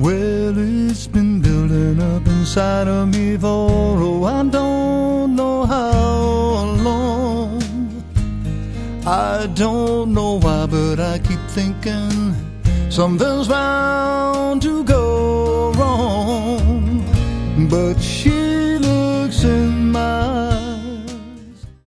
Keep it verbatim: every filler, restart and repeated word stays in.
Well, it's been building up inside of me for, oh, I don't know how long. I don't know why, but I keep thinking something's wrong